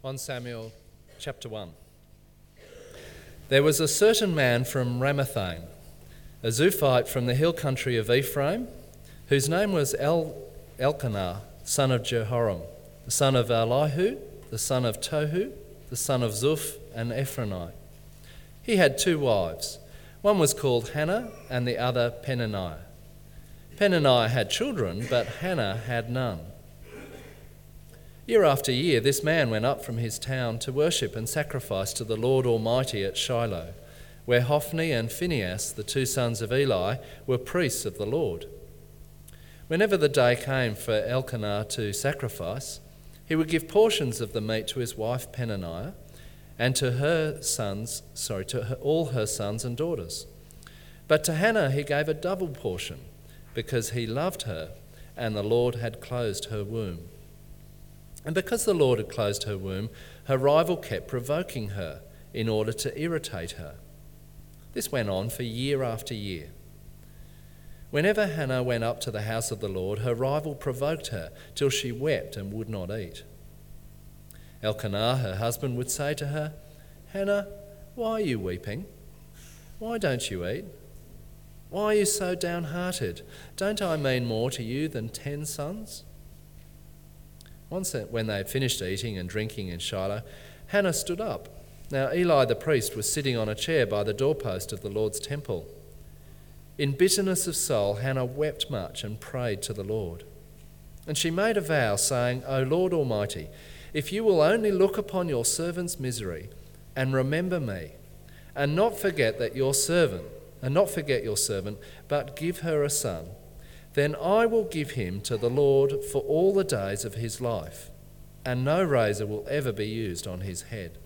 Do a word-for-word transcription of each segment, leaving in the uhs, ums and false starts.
First Samuel chapter one. There was a certain man from Ramathaim, a Zuphite from the hill country of Ephraim, whose name was El- Elkanah, son of Jehoram, the son of Elihu, the son of Tohu, the son of Zuph and Ephronite. He had two wives. One was called Hannah and the other Peninnah. Peninnah had children, but Hannah had none. Year after year, this man went up from his town to worship and sacrifice to the Lord Almighty at Shiloh, where Hophni and Phinehas, the two sons of Eli, were priests of the Lord. Whenever the day came for Elkanah to sacrifice, he would give portions of the meat to his wife Peninnah and to her sons, sorry, to her, all her sons and daughters. But to Hannah he gave a double portion, because he loved her, and the Lord had closed her womb. And because the Lord had closed her womb, her rival kept provoking her in order to irritate her. This went on for year after year. Whenever Hannah went up to the house of the Lord, her rival provoked her till she wept and would not eat. Elkanah, her husband, would say to her, "Hannah, why are you weeping? Why don't you eat? Why are you so downhearted? Don't I mean more to you than ten sons?" Once when they had finished eating and drinking in Shiloh, Hannah stood up. Now Eli the priest was sitting on a chair by the doorpost of the Lord's temple. In bitterness of soul, Hannah wept much and prayed to the Lord. And she made a vow, saying, "O Lord Almighty, if you will only look upon your servant's misery and remember me, and not forget that your servant, and not forget your servant, but give her a son, then I will give him to the Lord for all the days of his life, and no razor will ever be used on his head."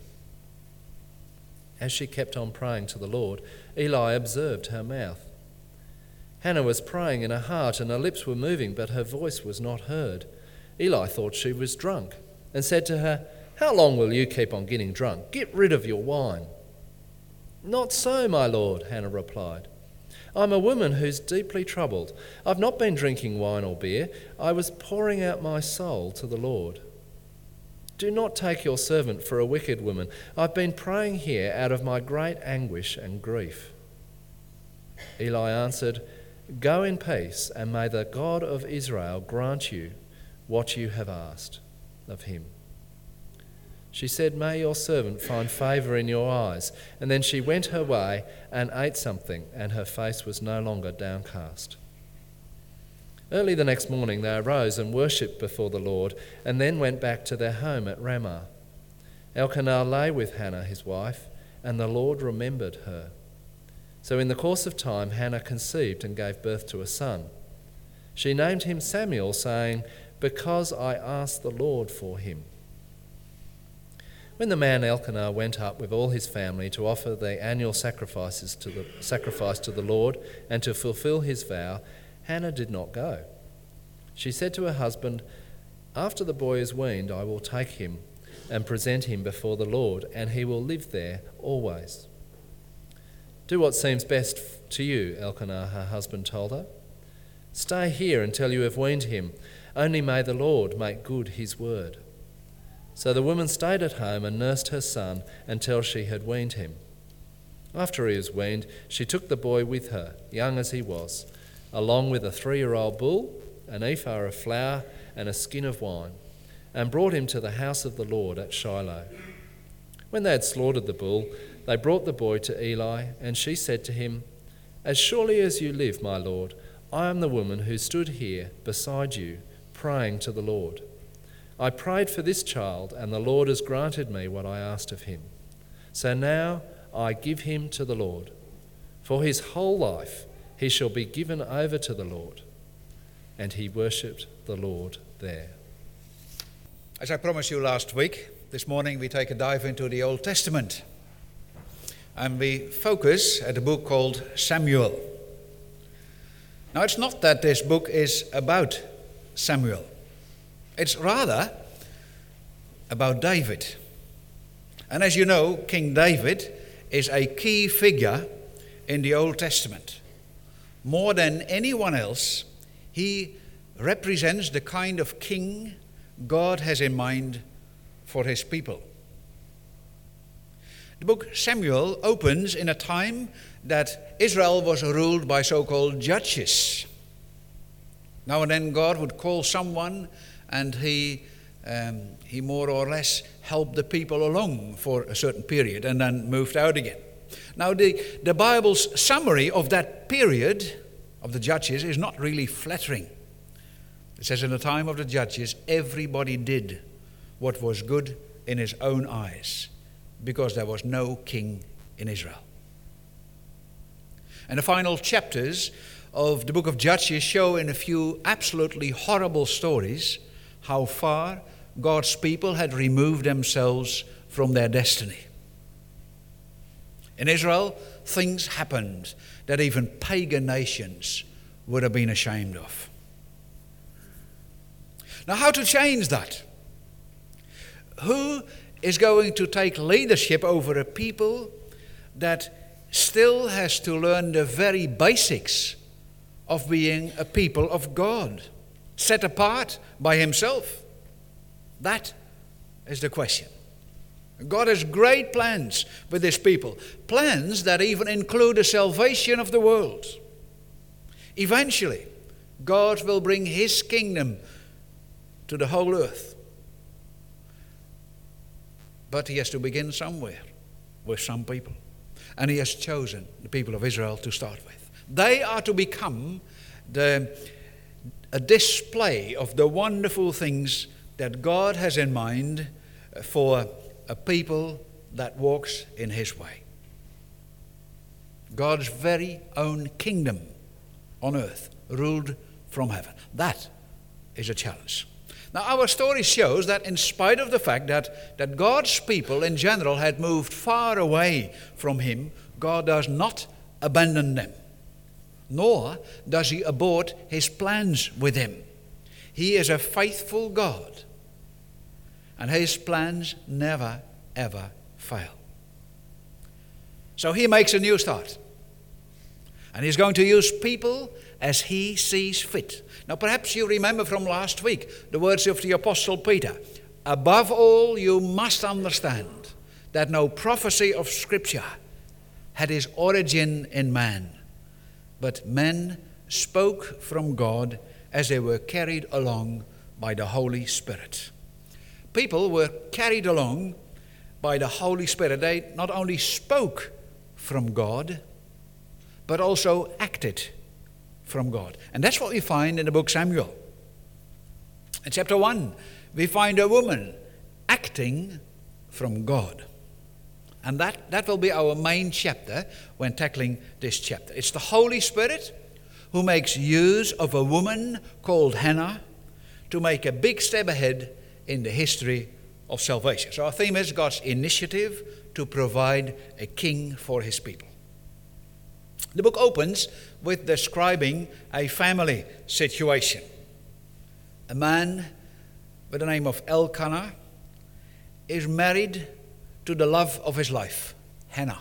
As she kept on praying to the Lord, Eli observed her mouth. Hannah was praying in her heart, and her lips were moving, but her voice was not heard. Eli thought she was drunk, and said to her, "How long will you keep on getting drunk? Get rid of your wine." "Not so, my lord," Hannah replied. "I'm a woman who's deeply troubled. I've not been drinking wine or beer. I was pouring out my soul to the Lord. Do not take your servant for a wicked woman. I've been praying here out of my great anguish and grief." Eli answered, "Go in peace, and may the God of Israel grant you what you have asked of him." She said, "May your servant find favour in your eyes." And then she went her way and ate something, and her face was no longer downcast. Early the next morning they arose and worshipped before the Lord, and then went back to their home at Ramah. Elkanah lay with Hannah his wife, and the Lord remembered her. So in the course of time Hannah conceived and gave birth to a son. She named him Samuel, saying, "Because I asked the Lord for him." When the man Elkanah went up with all his family to offer the annual sacrifices to the sacrifice to the Lord and to fulfill his vow, Hannah did not go. She said to her husband, "After the boy is weaned, I will take him and present him before the Lord, and he will live there always." "Do what seems best to you," Elkanah, her husband, told her. "Stay here until you have weaned him. Only may the Lord make good his word." So the woman stayed at home and nursed her son until she had weaned him. After he was weaned, she took the boy with her, young as he was, along with a three-year-old bull, an ephah of flour, and a skin of wine, and brought him to the house of the Lord at Shiloh. When they had slaughtered the bull, they brought the boy to Eli, and she said to him, "As surely as you live, my lord, I am the woman who stood here beside you, praying to the Lord. I prayed for this child, and the Lord has granted me what I asked of him. So now I give him to the Lord. For his whole life he shall be given over to the Lord." And he worshipped the Lord there. As I promised you last week, this morning we take a dive into the Old Testament. And we focus at a book called Samuel. Now, it's not that this book is about Samuel. It's rather about David. And as you know, King David is a key figure in the Old Testament. More than anyone else, he represents the kind of king God has in mind for his people. The book Samuel opens in a time that Israel was ruled by so-called judges. Now and then God would call someone, and he um, he more or less helped the people along for a certain period and then moved out again. Now the, the Bible's summary of that period of the judges is not really flattering. It says, in the time of the judges, everybody did what was good in his own eyes, because there was no king in Israel. And the final chapters of the book of Judges show in a few absolutely horrible stories how far God's people had removed themselves from their destiny. In Israel, things happened that even pagan nations would have been ashamed of. Now, how to change that? Who is going to take leadership over a people that still has to learn the very basics of being a people of God, set apart by himself? That is the question. God has great plans with his people, plans that even include the salvation of the world. Eventually, God will bring his kingdom to the whole earth. But he has to begin somewhere with some people. And he has chosen the people of Israel to start with. They are to become the, a display of the wonderful things that God has in mind for a people that walks in his way. God's very own kingdom on earth, ruled from heaven. That is a challenge. Now, our story shows that in spite of the fact that, that God's people in general had moved far away from him, God does not abandon them, nor does he abort his plans with them. He is a faithful God, and his plans never, ever fail. So he makes a new start, and he's going to use people as he sees fit. Now, perhaps you remember from last week the words of the Apostle Peter. Above all, you must understand that no prophecy of Scripture had its origin in man, but men spoke from God as they were carried along by the Holy Spirit. People were carried along by the Holy Spirit. They not only spoke from God, but also acted from God. And that's what we find in the book Samuel. In chapter one, we find a woman acting from God. And that, that will be our main chapter when tackling this chapter. It's the Holy Spirit who makes use of a woman called Hannah to make a big step ahead in the history of salvation. So our theme is God's initiative to provide a king for his people. The book opens with describing a family situation. A man with the name of Elkanah is married to the love of his life, Hannah.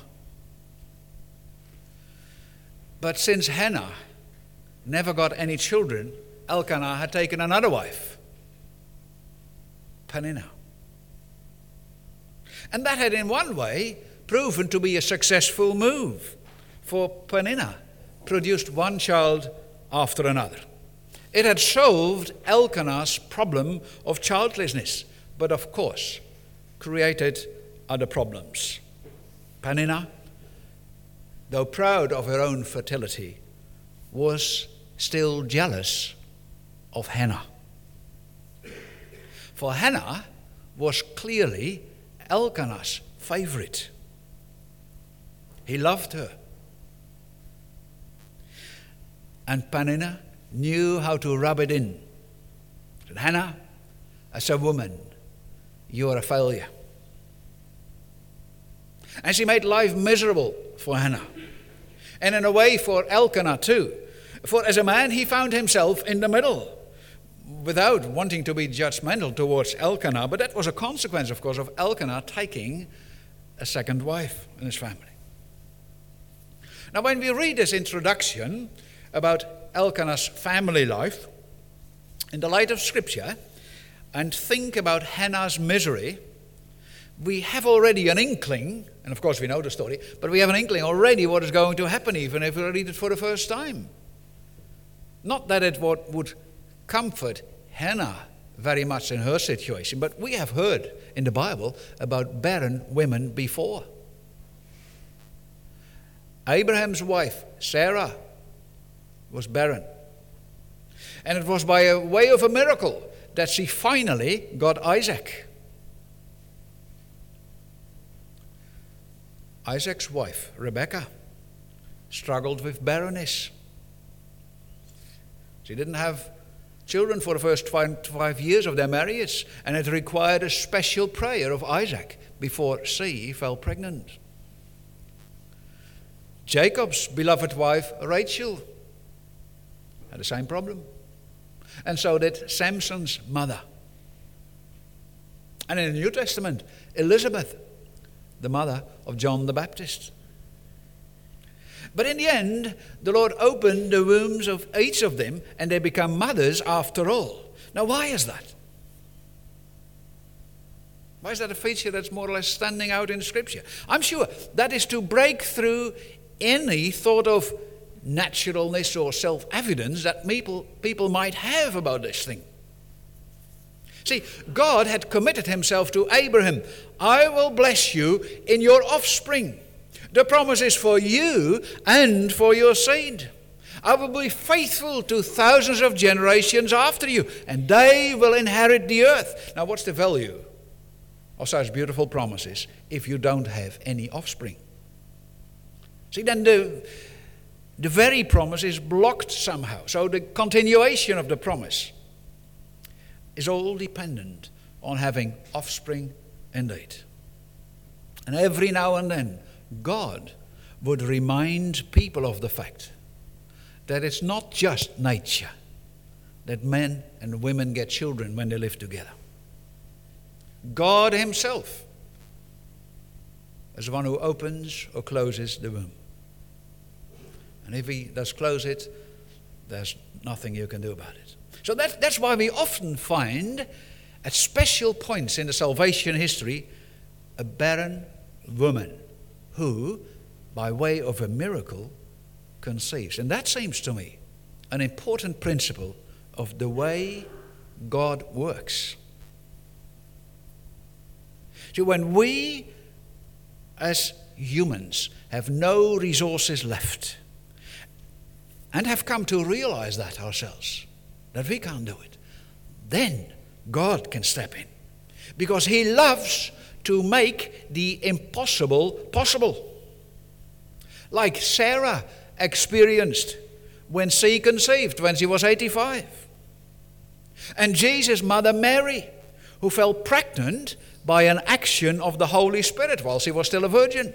But since Hannah never got any children, Elkanah had taken another wife, Peninnah. And that had in one way proven to be a successful move, for Peninnah produced one child after another. It had solved Elkanah's problem of childlessness, but of course created other problems. Peninnah, though proud of her own fertility, was still jealous of Hannah. For Hannah was clearly Elkanah's favorite. He loved her. And Peninnah knew how to rub it in. And Hannah, as a woman, you are a failure. And she made life miserable for Hannah. And in a way for Elkanah too. For as a man, he found himself in the middle, without wanting to be judgmental towards Elkanah. But that was a consequence, of course, of Elkanah taking a second wife in his family. Now, when we read this introduction about Elkanah's family life, in the light of Scripture, and think about Hannah's misery, we have already an inkling, and of course we know the story, but we have an inkling already what is going to happen even if we read it for the first time. Not that it would, would comfort Hannah very much in her situation, but we have heard in the Bible about barren women before. Abraham's wife, Sarah, was barren. And it was by a way of a miracle that she finally got Isaac. Isaac's wife, Rebekah, struggled with barrenness. She didn't have children for the first five, five years of their marriage, and it required a special prayer of Isaac before she fell pregnant. Jacob's beloved wife, Rachel, had the same problem. And so did Samson's mother. And in the New Testament, Elizabeth, the mother of John the Baptist. But in the end, the Lord opened the wombs of each of them, and they become mothers after all. Now, why is that? Why is that a feature that's more or less standing out in Scripture? I'm sure that is to break through any thought of naturalness or self-evidence that people, people might have about this thing. See, God had committed himself to Abraham. I will bless you in your offspring. The promise is for you and for your seed. I will be faithful to thousands of generations after you, and they will inherit the earth. Now, what's the value of such beautiful promises if you don't have any offspring? See, then the, the very promise is blocked somehow. So the continuation of the promise is all dependent on having offspring indeed. And every now and then, God would remind people of the fact that it's not just nature that men and women get children when they live together. God himself is the one who opens or closes the womb. And if he does close it, there's nothing you can do about it. So that, that's why we often find at special points in the salvation history a barren woman who, by way of a miracle, conceives. And that seems to me an important principle of the way God works. See, when we as humans have no resources left and have come to realize that ourselves, that we can't do it, then God can step in. Because he loves to make the impossible possible. Like Sarah experienced when she conceived, when she was eighty-five. And Jesus' mother Mary, who fell pregnant by an action of the Holy Spirit while she was still a virgin.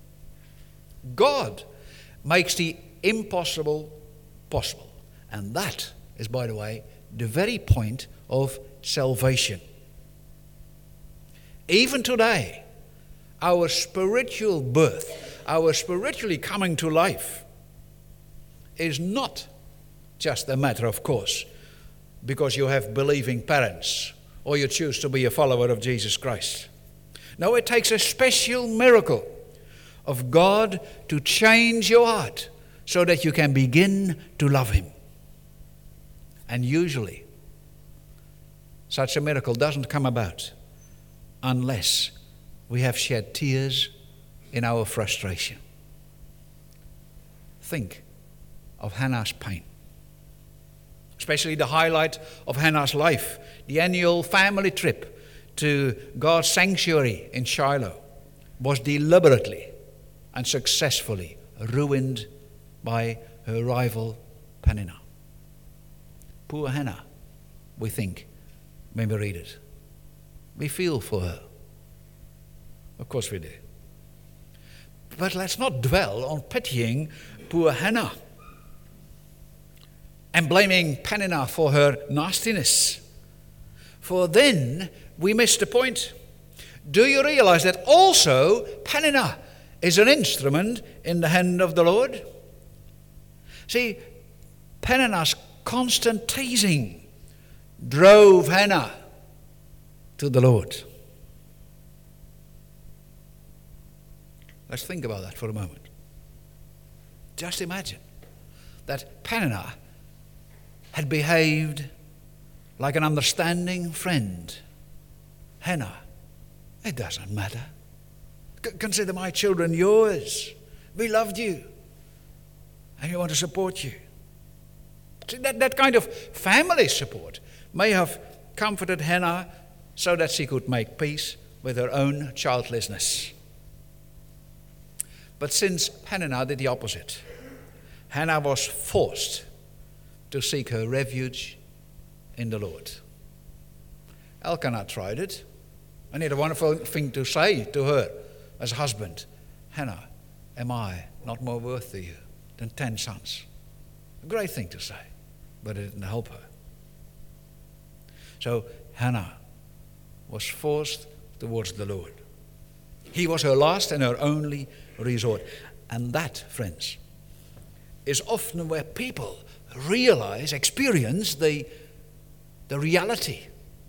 God makes the impossible possible. And that is, by the way, the very point of salvation. Even today, our spiritual birth, our spiritually coming to life, is not just a matter of course because you have believing parents or you choose to be a follower of Jesus Christ. No, it takes a special miracle of God to change your heart so that you can begin to love him. And usually, such a miracle doesn't come about unless we have shed tears in our frustration. Think of Hannah's pain. Especially the highlight of Hannah's life, the annual family trip to God's sanctuary in Shiloh, was deliberately and successfully ruined by her rival Peninnah. Poor Hannah, we think, when we read it. We feel for her. Of course we do. But let's not dwell on pitying poor Hannah and blaming Peninnah for her nastiness. For then we miss the point. Do you realize that also Peninnah is an instrument in the hand of the Lord? See, Peninnah's constant teasing drove Hannah to the Lord. Let's think about that for a moment. Just imagine that Peninnah had behaved like an understanding friend. Hannah, it doesn't matter. C- consider my children yours. We loved you, and we want to support you. See, that, that kind of family support may have comforted Hannah so that she could make peace with her own childlessness. But since Peninnah did the opposite, Hannah was forced to seek her refuge in the Lord. Elkanah tried it, and he had a wonderful thing to say to her as a husband. Hannah, am I not more worth to you than ten sons? A great thing to say, but it didn't help her. So Hannah was forced towards the Lord. He was her last and her only resort. And that, friends, is often where people realize, experience the, the reality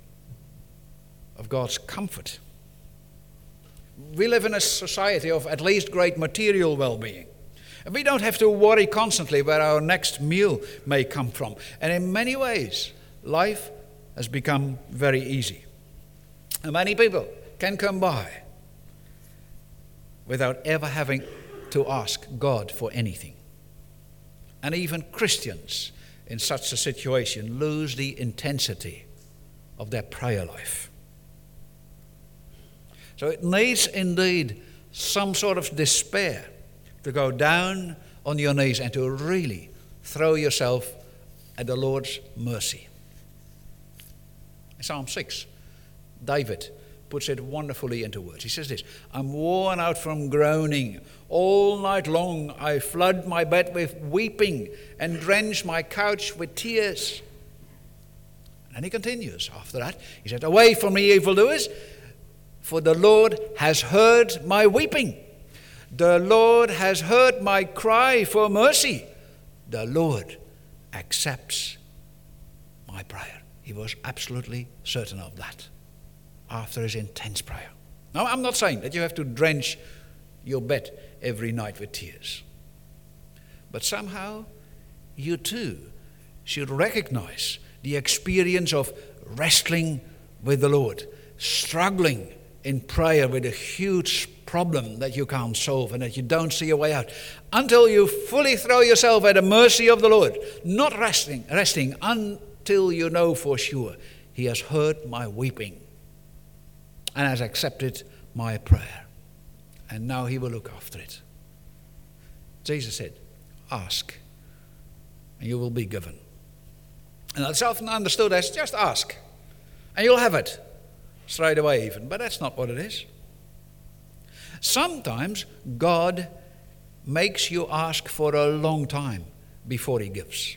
of God's comfort. We live in a society of at least great material well-being. And we don't have to worry constantly where our next meal may come from. And in many ways, life has become very easy. And many people can come by without ever having to ask God for anything. And even Christians in such a situation lose the intensity of their prayer life. So it needs indeed some sort of despair to go down on your knees and to really throw yourself at the Lord's mercy. In Psalm six, David puts it wonderfully into words. He says this, I'm worn out from groaning. All night long I flood my bed with weeping and drench my couch with tears. And he continues after that. He said, away from me, evildoers, for the Lord has heard my weeping. The Lord has heard my cry for mercy. The Lord accepts my prayer. He was absolutely certain of that after his intense prayer. Now, I'm not saying that you have to drench your bed every night with tears. But somehow, you too should recognize the experience of wrestling with the Lord, struggling in prayer with a huge problem that you can't solve and that you don't see a way out, until you fully throw yourself at the mercy of the Lord, not resting, resting until you know for sure he has heard my weeping and has accepted my prayer. And now he will look after it. Jesus said, ask, and you will be given. And that's often understood as just ask, and you'll have it straight away even. But that's not what it is. Sometimes God makes you ask for a long time before he gives.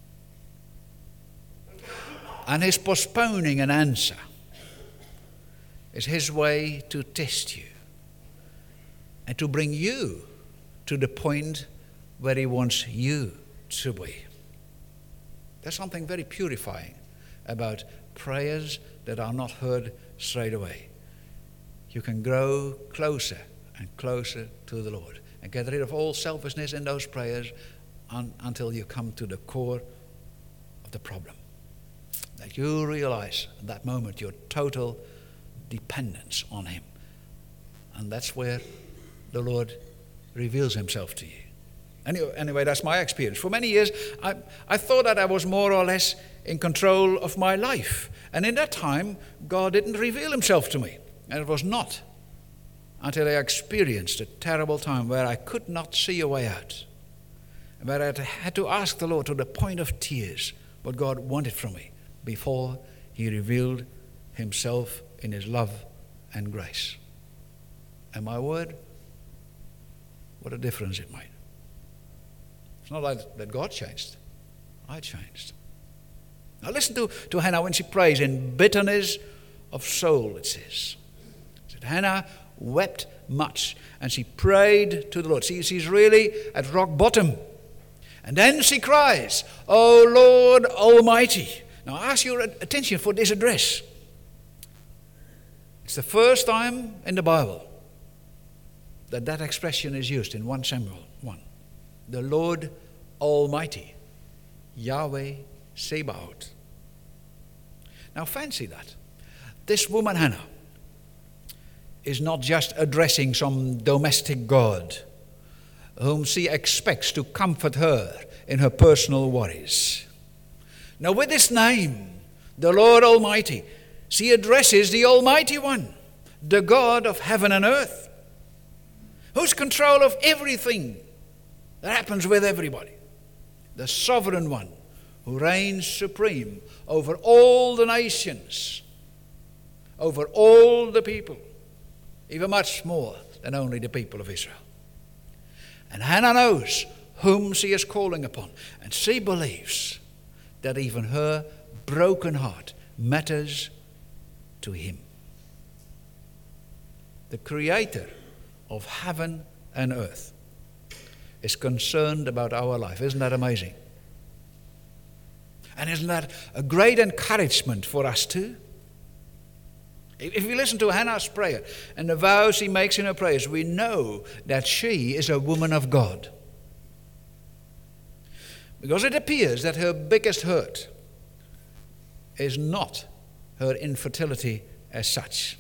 And his postponing an answer is his way to test you and to bring you to the point where he wants you to be. There's something very purifying about prayers that are not heard straight away. You can grow closer and closer to the Lord and get rid of all selfishness in those prayers un- until you come to the core of the problem. That you realize at that moment your total dependence on him. And that's where the Lord reveals himself to you. Anyway, anyway, that's my experience. For many years, I, I thought that I was more or less in control of my life. And in that time, God didn't reveal himself to me. And it was not until I experienced a terrible time where I could not see a way out. And where I had to ask the Lord to the point of tears what God wanted from me before he revealed himself in his love and grace. And my word, what a difference it made. It's not like that God changed. I changed. Now listen to, to Hannah when she prays in bitterness of soul, it says. It said, Hannah wept much and she prayed to the Lord. See, she's really at rock bottom. And then she cries, O Lord Almighty. Now I ask your attention for this address. It's the first time in the Bible that that expression is used in First Samuel one. The Lord Almighty, Yahweh Sabaoth. Now fancy that. This woman Hannah is not just addressing some domestic god whom she expects to comfort her in her personal worries. Now with this name, the Lord Almighty, she addresses the Almighty One, the God of heaven and earth, who's control of everything that happens with everybody. The sovereign one who reigns supreme over all the nations, over all the people, even much more than only the people of Israel. And Hannah knows whom she is calling upon, and she believes that even her broken heart matters to him. The creator of heaven and earth is concerned about our life. Isn't that amazing? And isn't that a great encouragement for us too? If we listen to Hannah's prayer and the vows she makes in her prayers, we know that she is a woman of God. Because it appears that her biggest hurt is not her infertility as such,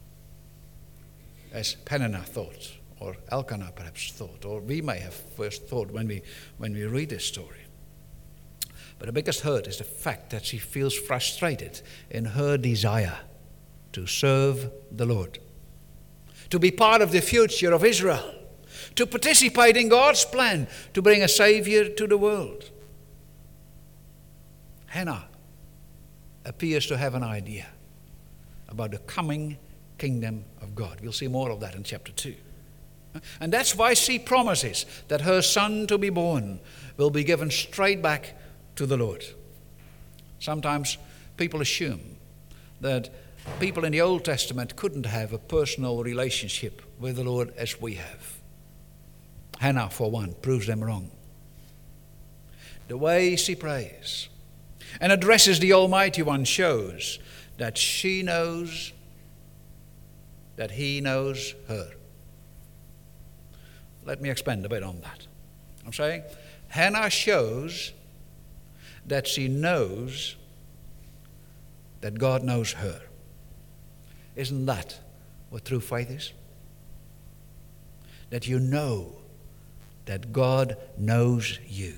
as Peninnah thought, or Elkanah perhaps thought, or we may have first thought when we when we read this story. But the biggest hurt is the fact that she feels frustrated in her desire to serve the Lord, to be part of the future of Israel, to participate in God's plan to bring a Savior to the world. Hannah appears to have an idea about the coming kingdom of God. We'll see more of that in chapter two. And that's why she promises that her son to be born will be given straight back to the Lord. Sometimes people assume that people in the Old Testament couldn't have a personal relationship with the Lord as we have. Hannah, for one, proves them wrong. The way she prays and addresses the Almighty One shows that she knows that He knows her. Let me expand a bit on that. I'm saying Hannah shows that she knows that God knows her. Isn't that what true faith is? That you know that God knows you.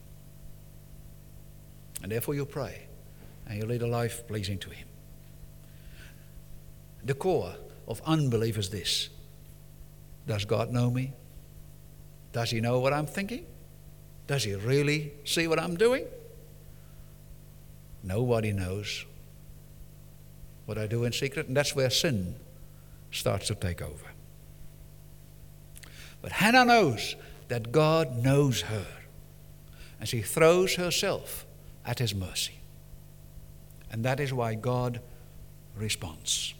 And therefore you pray and you lead a life pleasing to Him. The core of unbelief is this: does God know me? Does He know what I'm thinking? Does He really see what I'm doing? Nobody knows what I do in secret, and that's where sin starts to take over. But Hannah knows that God knows her, and she throws herself at His mercy. And that is why God responds.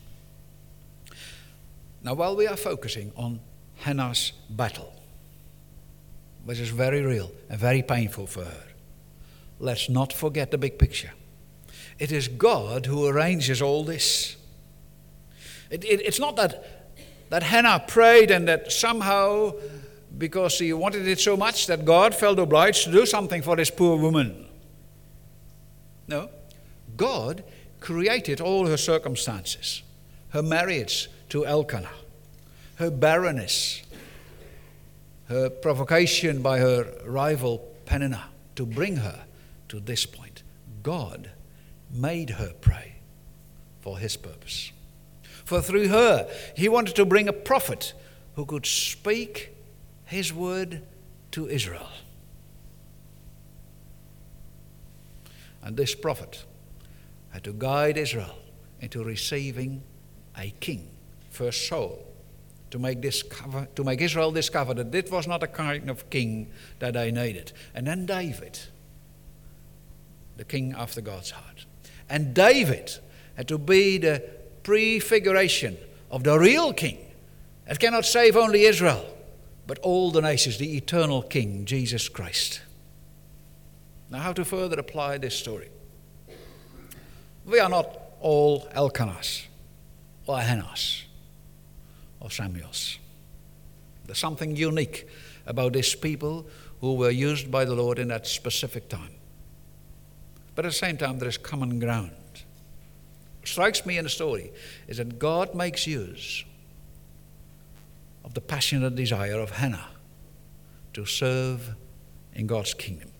Now, while we are focusing on Hannah's battle, which is very real and very painful for her, let's not forget the big picture. It is God who arranges all this. It, it, it's not that, that Hannah prayed and that somehow, because she wanted it so much, that God felt obliged to do something for this poor woman. No. God created all her circumstances. Her marriage to Elkanah, her barrenness, her provocation by her rival Peninnah to bring her to this point. God made her pray for His purpose. For through her, He wanted to bring a prophet who could speak His word to Israel. And this prophet had to guide Israel into receiving a king, first Saul, to make discover, to make Israel discover that this was not the kind of king that they needed. And then David, the king after God's heart. And David had to be the prefiguration of the real king that cannot save only Israel, but all the nations, the eternal king, Jesus Christ. Now, how to further apply this story? We are not all Elkanahs or Hannahs or Samuels. There's something unique about these people who were used by the Lord in that specific time. But at the same time, there is common ground. What strikes me in the story is that God makes use of the passionate desire of Hannah to serve in God's kingdom.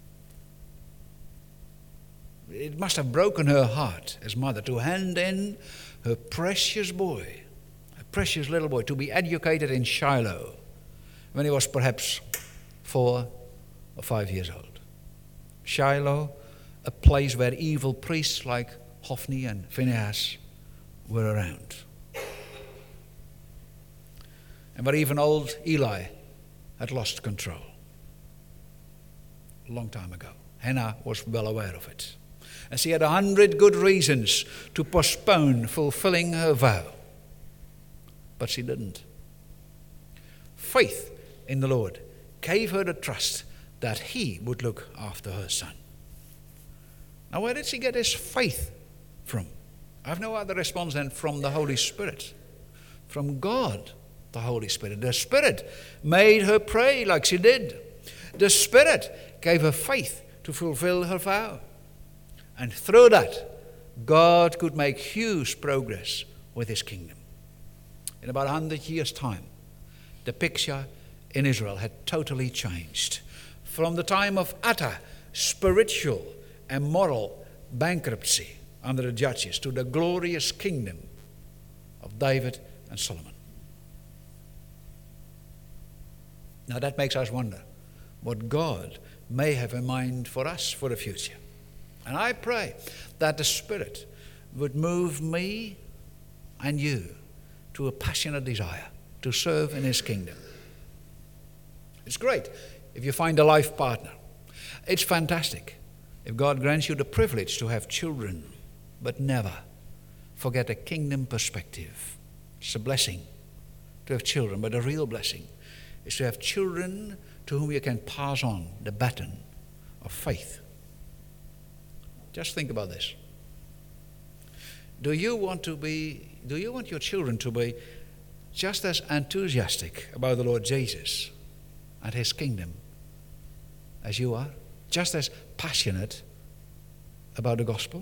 It must have broken her heart as mother to hand in her precious boy, a precious little boy, to be educated in Shiloh when he was perhaps four or five years old. Shiloh, a place where evil priests like Hophni and Phinehas were around. And where even old Eli had lost control. A long time ago. Hannah was well aware of it. And she had a hundred good reasons to postpone fulfilling her vow. But she didn't. Faith in the Lord gave her the trust that He would look after her son. Now, where did she get this faith from? I have no other response than from the Holy Spirit. From God, the Holy Spirit. The Spirit made her pray like she did. The Spirit gave her faith to fulfill her vow. And through that, God could make huge progress with His kingdom. In about a hundred years' time, the picture in Israel had totally changed. From the time of utter spiritual and moral bankruptcy under the judges to the glorious kingdom of David and Solomon. Now that makes us wonder what God may have in mind for us for the future. And I pray that the Spirit would move me and you to a passionate desire to serve in His kingdom. It's great if you find a life partner. It's fantastic if God grants you the privilege to have children, but never forget a kingdom perspective. It's a blessing to have children, but a real blessing is to have children to whom you can pass on the baton of faith. Just think about this. Do you want to be, do you want your children to be just as enthusiastic about the Lord Jesus and His kingdom as you are? Just as passionate about the gospel?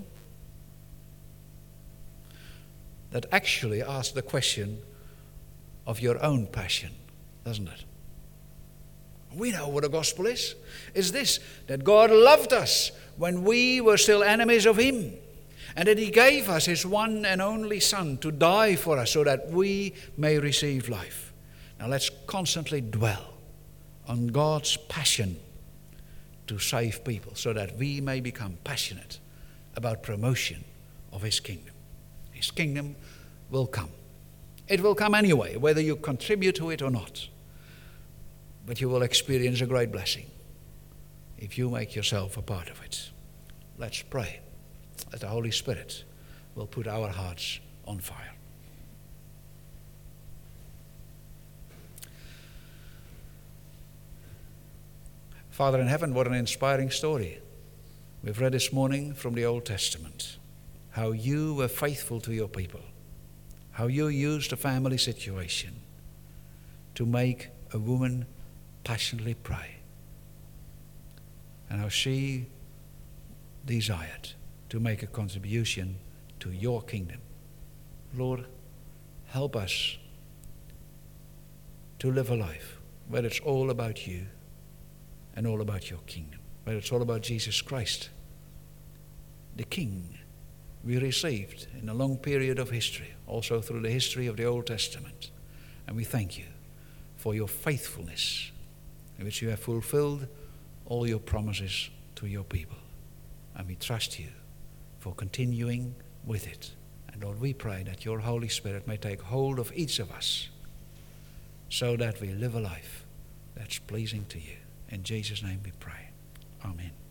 That actually asks the question of your own passion, doesn't it? We know what the gospel is. It's this, that God loved us when we were still enemies of Him, and that He gave us His one and only Son to die for us so that we may receive life. Now let's constantly dwell on God's passion to save people so that we may become passionate about promotion of His kingdom. His kingdom will come. It will come anyway, whether you contribute to it or not. But you will experience a great blessing if you make yourself a part of it. Let's pray that the Holy Spirit will put our hearts on fire. Father in heaven, what an inspiring story we've read this morning from the Old Testament. How you were faithful to your people. How you used a family situation to make a woman passionately pray. And how she desired to make a contribution to your kingdom. Lord, help us to live a life where it's all about you and all about your kingdom, where it's all about Jesus Christ, the King we received in a long period of history, also through the history of the Old Testament. And we thank you for your faithfulness in which you have fulfilled all your promises to your people. And we trust you for continuing with it. And Lord, we pray that your Holy Spirit may take hold of each of us so that we live a life that's pleasing to you. In Jesus' name we pray. Amen.